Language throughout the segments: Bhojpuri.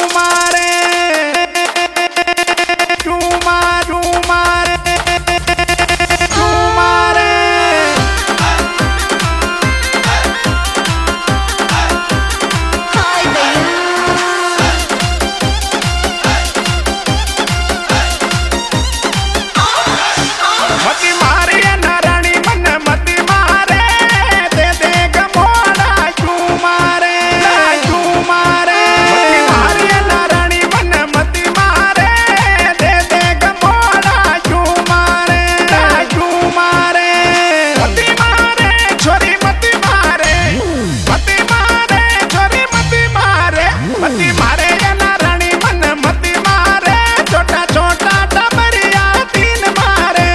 मारे चू मारे चू मारे मती मारे नारायणी मन मती मारे दे दे गमोड़ा चू मारे मती मारे नारायणी मन मती मारे दे दे गमोड़ा चू मारे मती मारे छोरी मती मारे छोरी मती मारे नारायणी मन मती मारे छोटा छोटा टबरिया तीन मारे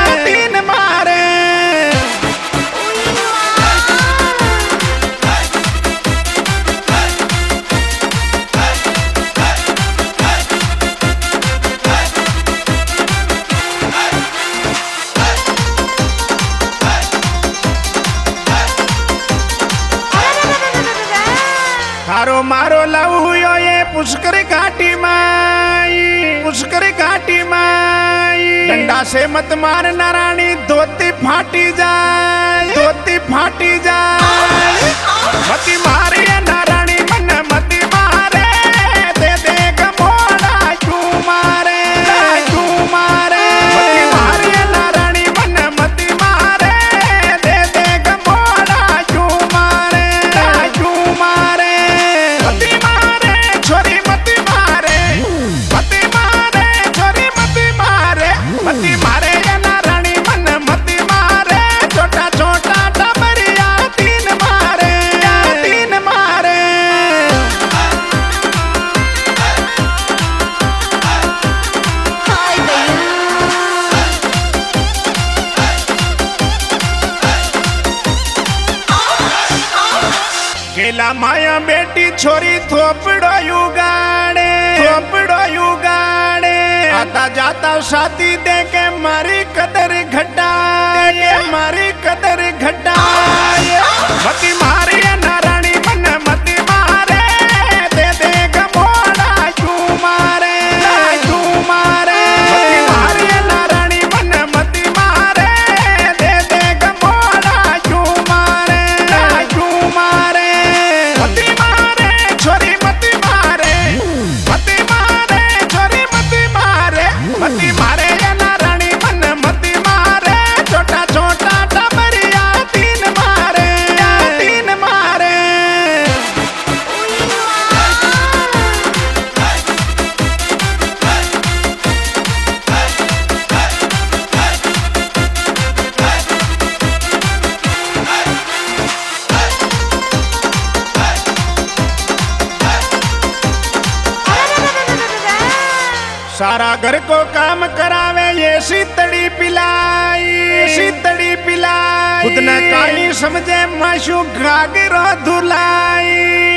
थारो मारो लहुयो ये पुष्कर घाटी माई डंडा से मत मार नारायणी धोती फाटी जाए मती मारे नारायणी मन मती मारे दे दे गमोड़ा चू मारे मती मारे नारायणी मन मती मारे दे दे गमोड़ा चू मारे मती मारे छोरी मती मारे छोरी मती मारे नारायणी मन मती मारे छोटा छोटा टबरिया तीन मारे केला माया बेटी छोरी थोपड़ो युगाड़े आता जाता साथी दे के मारी कदर घटाए मती मारे नारायणी मन मती मारे दे दे गमोड़ा चू मारे मती मारे नारायणी मन मती मारे दे दे गमोड़ा चू मारे मती मारे छोरी मती मारे छोरी मती मारे नारायणी मन मती मारे छोटा छोटा टबरिया तीन मारे सारा घर को काम करावे ये शीतड़ी पिलाई खुद न काली समझे माशु घागरो धुलाई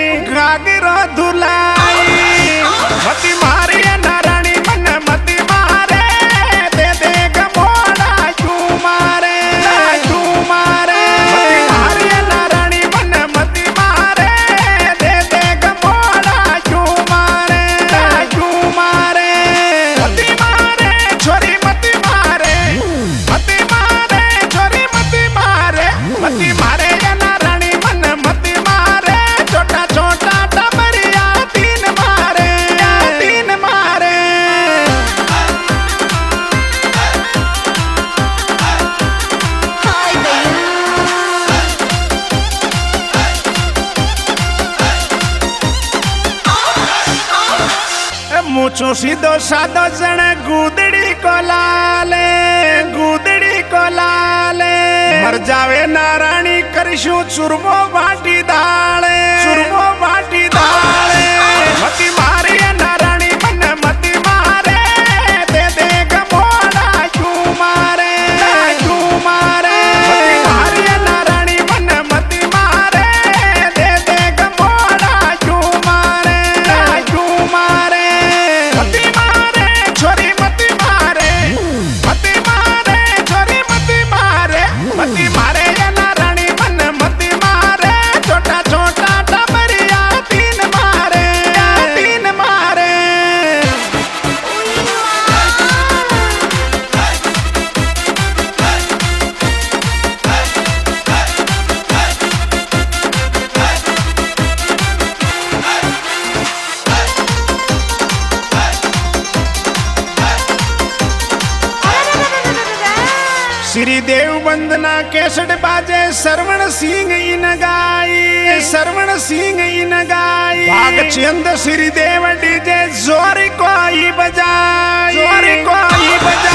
मती मारे नारायणी मन मती मारे दे दे गमोड़ा चू मारे मती मारे नारायणी मन मती मारे दे दे गमोड़ा चू मारे मती मारे छोरी मती मारे छोरी मती मारे नारायणी मन मती मारे छोटा छोटा टबरिया तीन मारे मुछो सीधो सादो जण गुदड़ी को लाले मर जावे नारायणी करशु चुरमो बाटी दाले मती मारे नारायणी मन मती मारे दे दे गमोड़ा चू मारे मती मारे नारायणी मन मती मारे दे दे गमोड़ा चू मारे मती मारे छोरी मती मारे छोरी मती मारे नारायणी मन मती मारे छोटा छोटा टबरिया वंदना केसट बाजे श्रवण सिंह इन गाई श्रवण सिंह इन गाई भागचंद श्री देव डीजे जोरी कोई बजाई जोरी कोई बजाई।